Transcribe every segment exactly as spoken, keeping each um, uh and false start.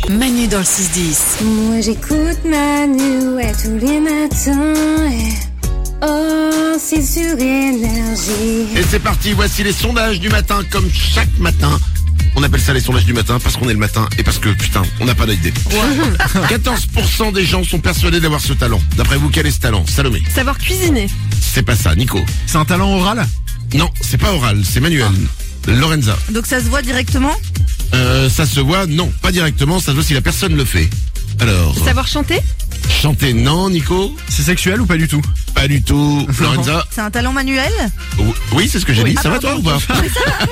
Manu dans le six dix. Moi j'écoute Manu, ouais, tous les matins. Et... oh, c'est sur Énergie. Et c'est parti, voici les sondages du matin, comme chaque matin. On appelle ça les sondages du matin parce qu'on est le matin et parce que, putain, on n'a pas d'idée. Ouais. quatorze pour cent des gens sont persuadés d'avoir ce talent. D'après vous, quel est ce talent, Salomé? Savoir cuisiner. C'est pas ça, Nico. C'est un talent oral? Non, c'est pas oral, c'est manuel. Ah. Lorenza. Donc ça se voit directement? Euh, ça se voit, non, pas directement, ça se voit si la personne le fait. Alors... savoir chanter? Chanter, non, Nico. C'est sexuel ou pas du tout? Pas du tout. Lorenza. C'est un talent manuel? Oui, c'est ce que j'ai oui. dit. Ah, ça pardon. va toi ou pas?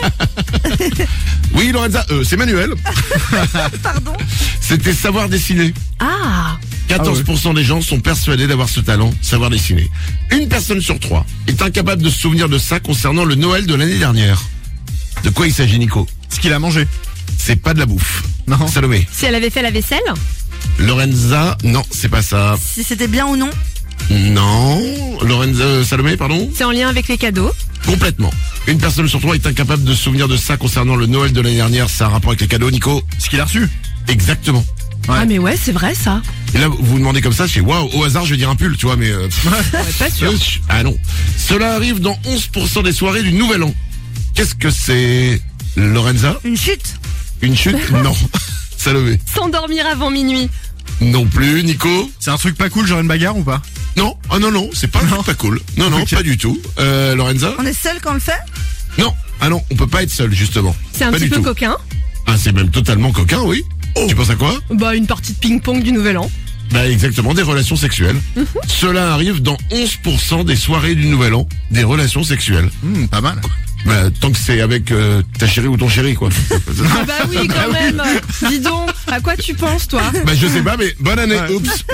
Oui, Lorenza, euh, c'est manuel. Pardon? C'était savoir dessiner. Ah. quatorze pour cent ah ouais. des gens sont persuadés d'avoir ce talent, savoir dessiner. Une personne sur trois est incapable de se souvenir de ça concernant le Noël de l'année dernière. De quoi il s'agit, Nico? Ce qu'il a mangé. C'est pas de la bouffe. Non. Salomé. Si elle avait fait la vaisselle? Lorenza, non, c'est pas ça. Si c'était bien ou non? Non. Lorenza, euh, Salomé, pardon? C'est en lien avec les cadeaux? Complètement. Une personne sur trois est incapable de se souvenir de ça concernant le Noël de l'année dernière. Ça a un rapport avec les cadeaux, Nico? Ce qu'il a reçu. Exactement. Ouais. Ah mais ouais, c'est vrai ça. Et là, vous vous demandez comme ça, je fais waouh, au hasard, je vais dire un pull, tu vois, mais... Euh, Ouais, pas sûr. euh, ah non. Cela arrive dans onze pour cent des soirées du Nouvel An. Qu'est-ce que c'est, Lorenza? Une chute? Une chute? Non. Salomé? S'endormir avant minuit? Non plus, Nico? C'est un truc pas cool, genre une bagarre ou pas? Non. Ah non, non, c'est pas un Non. truc pas cool. Non, non, Ok. pas du tout. Euh, Lorenza? On est seul quand on le fait? Non. Ah non, on peut pas être seul, justement. C'est un Pas petit du peu tout. coquin? Ah, c'est même totalement coquin, oui. Tu penses à quoi? Bah une partie de ping-pong du Nouvel An. Bah exactement, des relations sexuelles. Cela arrive dans onze pour cent des soirées du Nouvel An, des relations sexuelles. Hmm, pas mal. Bah tant que c'est avec euh, ta chérie ou ton chéri, quoi. Ah bah oui quand même. Dis donc, à quoi tu penses toi? Bah je sais pas, mais bonne année. Ouais. Oups.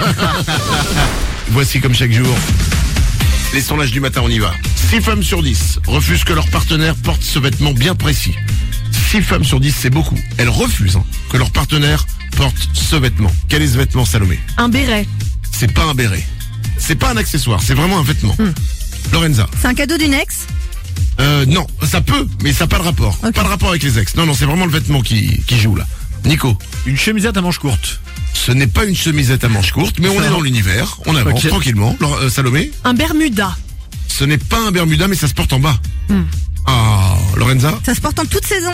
Voici comme chaque jour les sondages du matin, on y va. six femmes sur dix refusent que leur partenaire porte ce vêtement bien précis. six femmes sur dix, c'est beaucoup. Elles refusent hein, que leur partenaire porte ce vêtement. Quel est ce vêtement, Salomé? Un béret. C'est pas un béret. C'est pas un accessoire, c'est vraiment un vêtement. Hmm. Lorenza. C'est un cadeau d'une ex? Euh, non, ça peut, mais ça n'a pas de rapport. Ok. Pas de rapport avec les ex. Non, non, c'est vraiment le vêtement qui, qui joue là. Nico. Une chemisette à manches courtes. Ce n'est pas une chemisette à manches courtes, mais on est dans l'univers. On avance Ok. tranquillement. Laure- euh, Salomé. Un Bermuda. Ce n'est pas un Bermuda, mais ça se porte en bas. Hmm. Ah, Lorenza. Ça se porte en toute saison?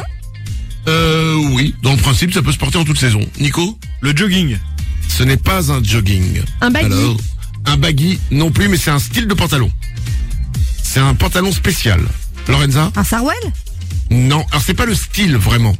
Euh, oui. Dans le principe, ça peut se porter en toute saison. Nico. Le jogging. Ce n'est pas un jogging. Un baggy. Alors, un baggy non plus, mais c'est un style de pantalon. C'est un pantalon spécial. Lorenza. Un sarouel? Non, alors c'est pas le style vraiment.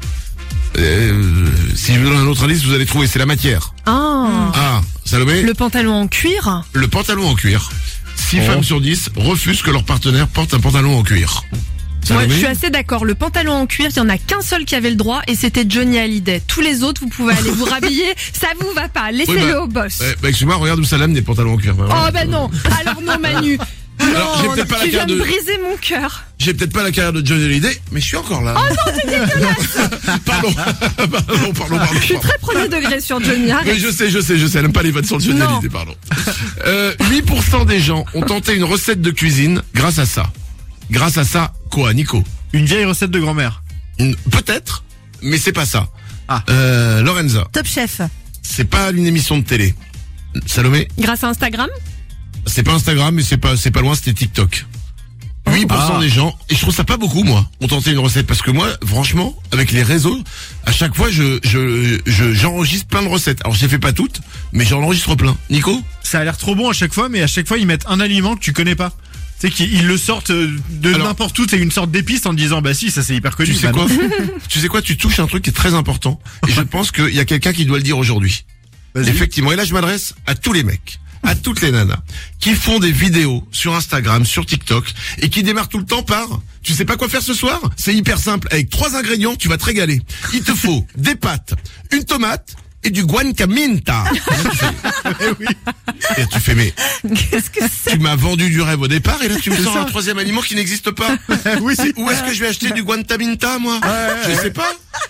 Euh, si je vous donne un autre indice, vous allez trouver, c'est la matière. Ah. Ah, Salomé, le, Le pantalon en cuir? pantalon en cuir. six Oh. femmes sur dix refusent que leur partenaire porte un pantalon en cuir. Moi, Salomé, je suis assez d'accord. Le pantalon en cuir, il y en a qu'un seul qui avait le droit et c'était Johnny Hallyday. Tous les autres, vous pouvez aller vous rhabiller. Ça vous va pas. Laissez-le Oui, bah, au boss. euh, bah, excuse-moi, regarde où ça l'amène des pantalons en cuir. Bah, Oh voilà. ben non. Alors non, Manu. Alors, j'ai Non, peut-être pas la tu viens carte de de- briser mon cœur. J'ai peut-être pas la carrière de Johnny Hallyday, mais je suis encore là. Oh non, c'est dégueulasse. Pardon, pardon, pardon, pardon. Je suis pardon. très premier degré sur Johnny. Arrête. Oui, je sais, je sais, je sais, elle n'aime pas les vannes sur Johnny Non. Hallyday, pardon. Euh, huit pour cent des gens ont tenté une recette de cuisine grâce à ça. Grâce à ça, quoi, Nico? Une vieille recette de grand-mère. Une- Peut-être, mais c'est pas ça. Ah. Euh, Lorenza, Top chef. c'est pas une émission de télé. Salomé, Grâce à Instagram? c'est pas Instagram, mais c'est pas, c'est pas loin, c'était TikTok. huit pour cent Ah. des gens, et je trouve ça pas beaucoup, moi, ont tenté une recette, parce que moi, franchement, avec les réseaux, à chaque fois, je, je, je, j'enregistre plein de recettes. Alors, je les fais pas toutes, mais j'en enregistre plein. Nico? Ça a l'air trop bon à chaque fois, mais à chaque fois ils mettent un aliment que tu connais pas. Tu sais qu'ils le sortent euh, de Alors- n'importe où, c'est une sorte d'épice en te disant bah si, ça c'est hyper connu. Tu sais Bah quoi? non. Tu sais quoi? Tu touches un truc qui est très important. Et je pense qu'il y a quelqu'un qui doit le dire aujourd'hui. Vas-y. Effectivement. Et là, je m'adresse à tous les mecs, à toutes les nanas, qui font des vidéos sur Instagram, sur TikTok, et qui démarrent tout le temps par, tu sais pas quoi faire ce soir? C'est hyper simple. Avec trois ingrédients, tu vas te régaler. Il te faut des pâtes, une tomate, et du guancaminta. Et là, tu fais, Eh oui. et tu fais, mais Qu'est-ce que c'est? tu m'as vendu du rêve au départ, et là tu me C'est sors ça. un troisième aliment qui n'existe pas. Oui, si. Où est-ce que je vais acheter du guantaminta, moi? Je sais pas.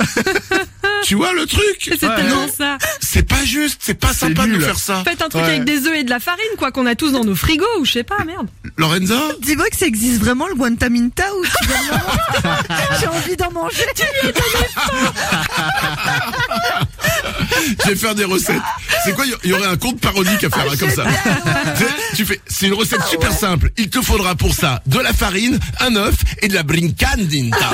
Tu vois le truc? C'est Ouais. tellement Non. ça. C'est pas juste, c'est pas C'est sympa de nul. nous faire ça. Faites un truc Ouais. avec des œufs et de la farine, quoi, qu'on a tous dans nos frigos, ou je sais pas, merde. Lorenza? Dis-moi que ça existe vraiment le guantaminta ou tu vas me le manger. J'ai envie d'en manger. Je vais faire des recettes. C'est quoi, il y aurait un compte parodique à faire hein, comme ça. Tu sais, tu fais, c'est une recette super simple. Il te faudra pour ça de la farine, un œuf et de la brincandinta.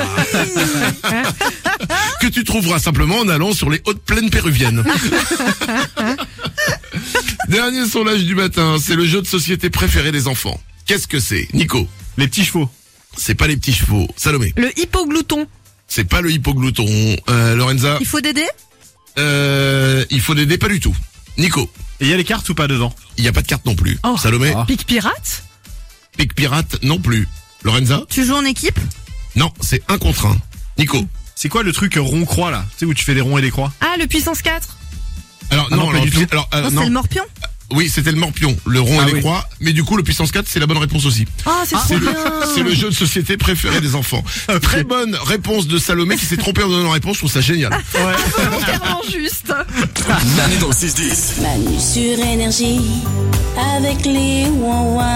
Que tu trouveras simplement en allant sur les hautes plaines péruviennes. Dernier sondage du matin, c'est le jeu de société préféré des enfants. Qu'est-ce que c'est, Nico? Les petits chevaux. C'est pas les petits chevaux. Salomé? Le hippoglouton. C'est pas le hippoglouton. Euh, Lorenza? Il faut des dés? Euh, il faut des dés, pas du tout. Nico? Et il y a les cartes ou pas dedans? Il y a pas de carte non plus. Oh. Salomé? Ah. Pic pirate. Pic pirate non plus. Lorenza? Tu joues en équipe? Non, c'est un contre un. Nico? C'est quoi le truc rond-croix là? Tu sais où tu fais des ronds et des croix? Ah, le puissance quatre. Alors Ah non, non, pas alors, du tout. alors, euh, Non, non. c'est le morpion. Oui, c'était le morpion, le rond Ah et les oui. croix. Mais du coup, le puissance quatre, c'est la bonne réponse aussi. Oh, c'est C'est trop le, bien. c'est le jeu de société préféré des enfants. Très bonne réponse de Salomé qui s'est trompé en donnant la réponse. Je trouve ça génial. Volontairement juste. Manu dans le six dix. Manu sur énergie avec les ouin ouin.